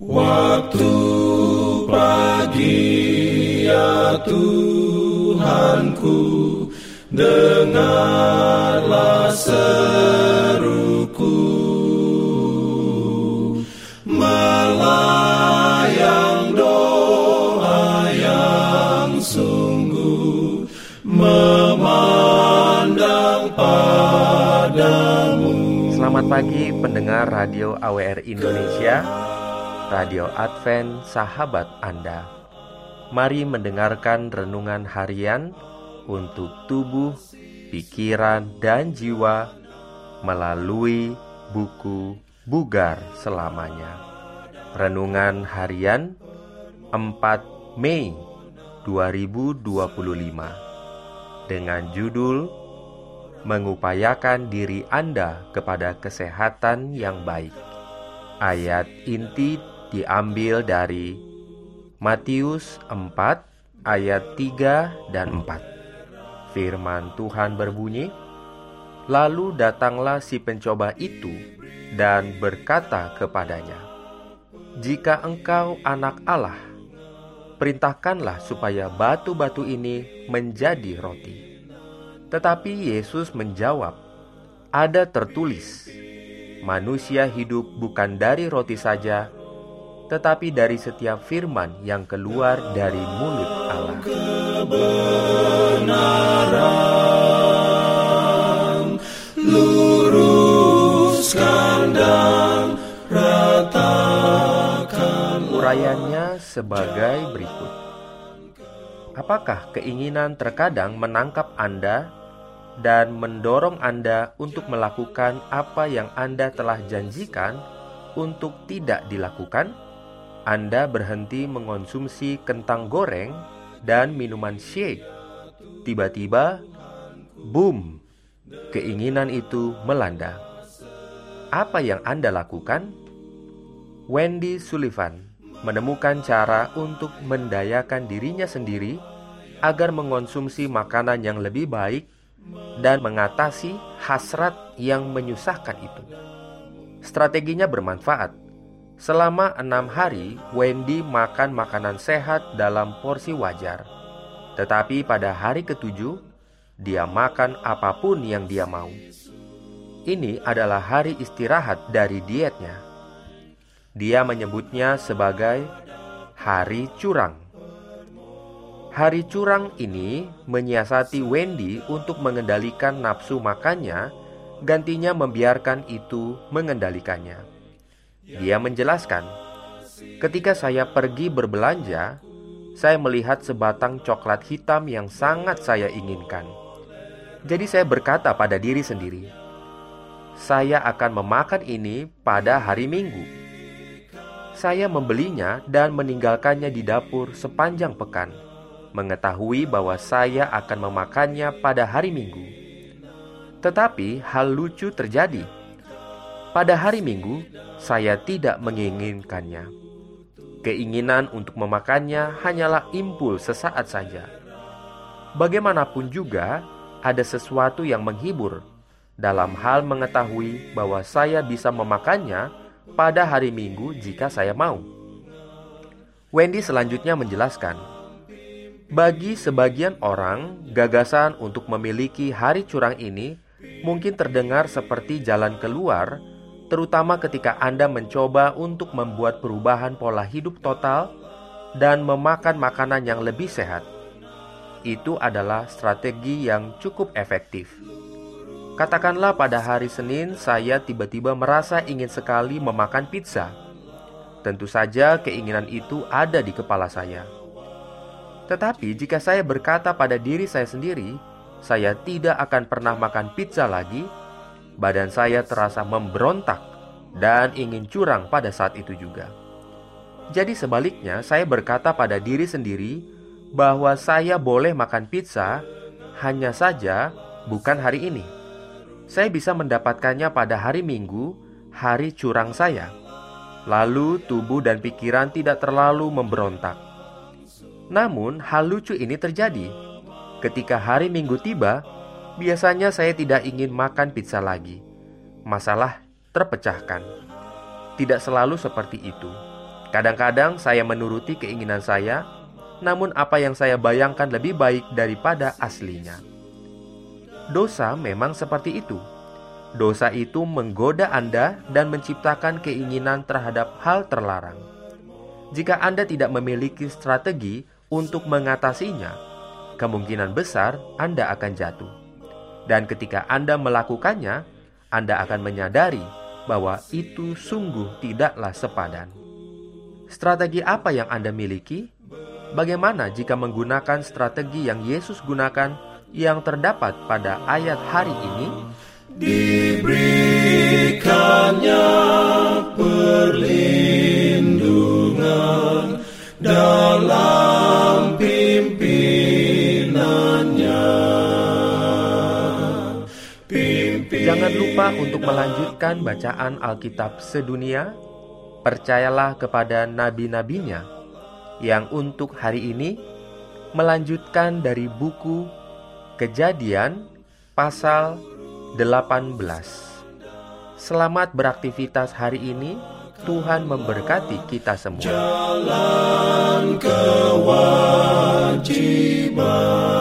Waktu pagi ya Tuhanku, dengarlah seruku, melayang doa yang sungguh, memandang padamu. Selamat pagi pendengar Radio AWR Indonesia, Radio Advent Sahabat Anda. Mari mendengarkan renungan harian untuk tubuh, pikiran, dan jiwa melalui buku Bugar Selamanya. Renungan harian 4 Mei 2025 dengan judul Mengupayakan diri Anda kepada kesehatan yang baik. Ayat inti diambil dari Matius 4 ayat 3 dan 4. Firman Tuhan berbunyi, "Lalu datanglah si pencoba itu dan berkata kepadanya, 'Jika engkau anak Allah, perintahkanlah supaya batu-batu ini menjadi roti.' Tetapi Yesus menjawab, 'Ada tertulis, manusia hidup bukan dari roti saja, tetapi dari setiap firman yang keluar dari mulut Allah.'" Kebenaran, luruskan dan ratakan. Urayanya sebagai berikut. Apakah keinginan terkadang menangkap Anda dan mendorong Anda untuk melakukan apa yang Anda telah janjikan untuk tidak dilakukan? Anda berhenti mengonsumsi kentang goreng dan minuman shake. Tiba-tiba, boom, keinginan itu melanda. Apa yang Anda lakukan? Wendy Sullivan menemukan cara untuk mendayakan dirinya sendiri agar mengonsumsi makanan yang lebih baik dan mengatasi hasrat yang menyusahkan itu. Strateginya bermanfaat. Selama 6 hari, Wendy makan makanan sehat dalam porsi wajar. Tetapi pada hari ke-7, dia makan apapun yang dia mau. Ini adalah hari istirahat dari dietnya. Dia menyebutnya sebagai hari curang. Hari curang ini menyiasati Wendy untuk mengendalikan nafsu makannya, gantinya membiarkan itu mengendalikannya. Dia menjelaskan, "Ketika saya pergi berbelanja, saya melihat sebatang coklat hitam yang sangat saya inginkan. Jadi saya berkata pada diri sendiri, saya akan memakan ini pada hari Minggu. Saya membelinya dan meninggalkannya di dapur sepanjang pekan, mengetahui bahwa saya akan memakannya pada hari Minggu. Tetapi hal lucu terjadi. Pada hari Minggu, saya tidak menginginkannya. Keinginan untuk memakannya hanyalah impuls sesaat saja. Bagaimanapun juga, ada sesuatu yang menghibur dalam hal mengetahui bahwa saya bisa memakannya pada hari Minggu jika saya mau." Wendy selanjutnya menjelaskan, "Bagi sebagian orang, gagasan untuk memiliki hari curang ini mungkin terdengar seperti jalan keluar, terutama ketika Anda mencoba untuk membuat perubahan pola hidup total dan memakan makanan yang lebih sehat. Itu adalah strategi yang cukup efektif. Katakanlah pada hari Senin saya tiba-tiba merasa ingin sekali memakan pizza. Tentu saja keinginan itu ada di kepala saya. Tetapi jika saya berkata pada diri saya sendiri, saya tidak akan pernah makan pizza lagi, badan saya terasa memberontak dan ingin curang pada saat itu juga. Jadi sebaliknya, saya berkata pada diri sendiri bahwa saya boleh makan pizza, hanya saja bukan hari ini. Saya bisa mendapatkannya pada hari Minggu, hari curang saya. Lalu tubuh dan pikiran tidak terlalu memberontak. Namun hal lucu ini terjadi. Ketika hari Minggu tiba, biasanya saya tidak ingin makan pizza lagi. Masalah terpecahkan. Tidak selalu seperti itu. Kadang-kadang saya menuruti keinginan saya, namun apa yang saya bayangkan lebih baik daripada aslinya. Dosa memang seperti itu. Dosa itu menggoda Anda dan menciptakan keinginan terhadap hal terlarang. Jika Anda tidak memiliki strategi untuk mengatasinya, kemungkinan besar Anda akan jatuh. Dan ketika Anda melakukannya, Anda akan menyadari bahwa itu sungguh tidaklah sepadan. Strategi apa yang Anda miliki? Bagaimana jika menggunakan strategi yang Yesus gunakan yang terdapat pada ayat hari ini? Diberikannya perlindungan dalam pimpinannya. Jangan lupa untuk melanjutkan bacaan Alkitab sedunia. Percayalah kepada nabi-nabinya yang untuk hari ini melanjutkan dari buku Kejadian pasal 18. Selamat beraktivitas hari ini. Tuhan memberkati kita semua. Jalan kewajiban.